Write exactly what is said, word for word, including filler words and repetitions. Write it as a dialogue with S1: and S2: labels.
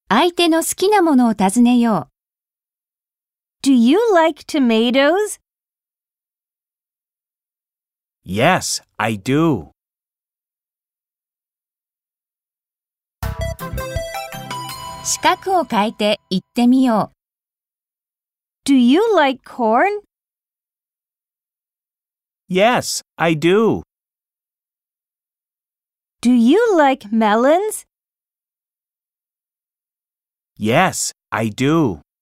S1: 相手の好きなものを尋ねよう。
S2: Do you like tomatoes?
S3: Yes, I do.
S1: 四角を変えて言ってみよう。
S2: Do you like corn?
S3: Yes, I do.
S2: Do you like melons?
S3: Yes, I do.